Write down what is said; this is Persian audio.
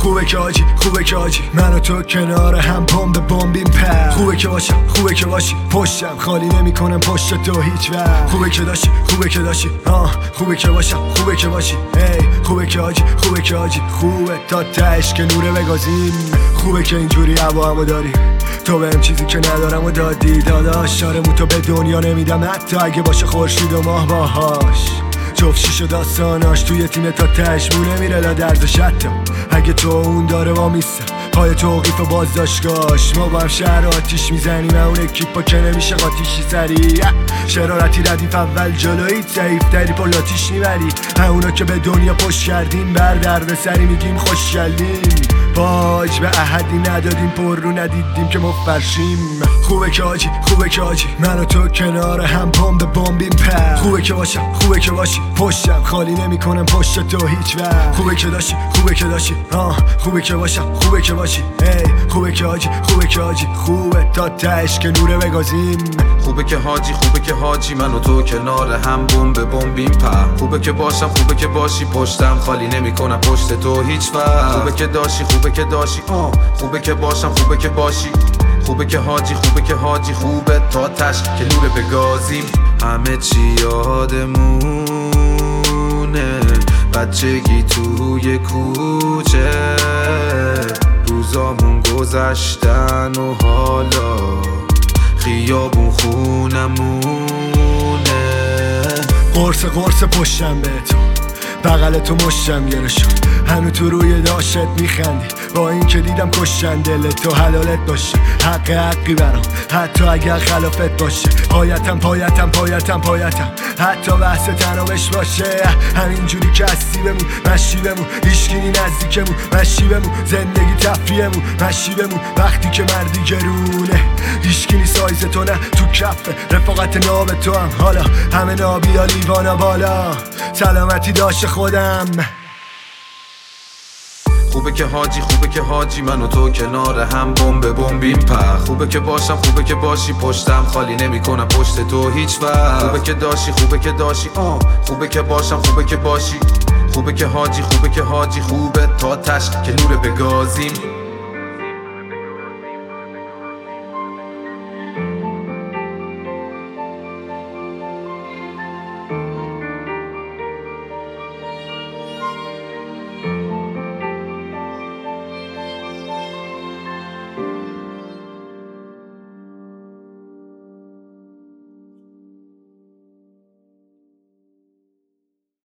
خوبه که حاجی، خوبه که حاجی من و تو کنار هم بمب بمبیم پر. خوبه که باشم، خوبه که باشی پشتم خالی نمیکنم پشت تو هیچ وقت. خوبه که داشتی، خوبه که داشتی خوبه که باشم، خوبه که باشی خوبه که حاجی، خوبه که حاجی خوبه تا تهش که نوره بگازیم. خوبه که اینجوری هوا داری تو بهم چیزی که ندارم و دادی داداش. آرمون تو به دنیا نمیدم حتی اگه باشه خورشید و ماه باهاش. جفت شیش و داستاناش توی تیم تا تشمونه میره لا درزش. حتی اگه تو اون داره وامیستم پای توقیف و بازداشتگاش. ما با هم شهر آتیش میزنیم اون اکیپا که نمیشه قاتیشی سریع. شرارتی ردیف اول جلویت ضعیف تری پل آتیش میبری. اونا که به دنیا پشت کردیم بر درد سری میگیم خوش گلیم. باج به احدی ندادیم پر رو ندیدیم که مفرشیم. خوبه که حاجی، خوبه که حاجی من و تو کنار هم بمب بمبیم پر. خوبه که باشم، خوبه که باشی پشتم خالی نمیکنم پشت تو هیچ وقت. خوبه که داشتی، خوبه که داشتی خوبه که باشم، خوبه که باشی خوبه که حاجی، خوبه که حاجی خوبه تا تهش که نوره بگازیم. خوبه که حاجی، خوبه که حاجی من و تو کنار هم بمب بمبیم پر. خوبه که باشم، خوبه که باشی پشتم خالی نمیکنم پشت تو هیچ وقت. خوبه که داشتی، خوبه که داشتی خوبه که باشم، خوبه که باشی خوبه که حاجی، خوبه که حاجی خوبه تا تش که نوره بگازیم. همه چی یادمونه بچگی توی کوچه، روزامون گذشتن و حالا خیابون خونمونه. قرص پشتم به تو بغل تو مشتم گره شد. هنو تو روی داشت میخندی با این که دیدم کشتن دلت تو حلالت باشه. حقی برام حتی اگر خلافت باشه. پایتم حتی بحث تنابش باشه. همینجوری که هستی بمون مشی بمون هیشگینی نزدیکمون مشی بمون زندگی تفریحمون مشی بمون وقتی که مردی گرونه. هیشگینی سایز تو نه تو کفه رفاقت ناب تو هم حالا همه نابیا لیوانا بالا سلامتی داشت خودم. خوبه که حاجی، خوبه که حاجی من و تو کنار هم بمب بمبیم پر. خوبه که باشم، خوبه که باشی پشتم خالی نمیکنم پشت تو هیچ وقت. خوبه که داشتی، خوبه که داشتی خوبه که باشم، خوبه که باشی خوبه که حاجی، خوبه که حاجی خوبه تا تش که نوره بگازیم.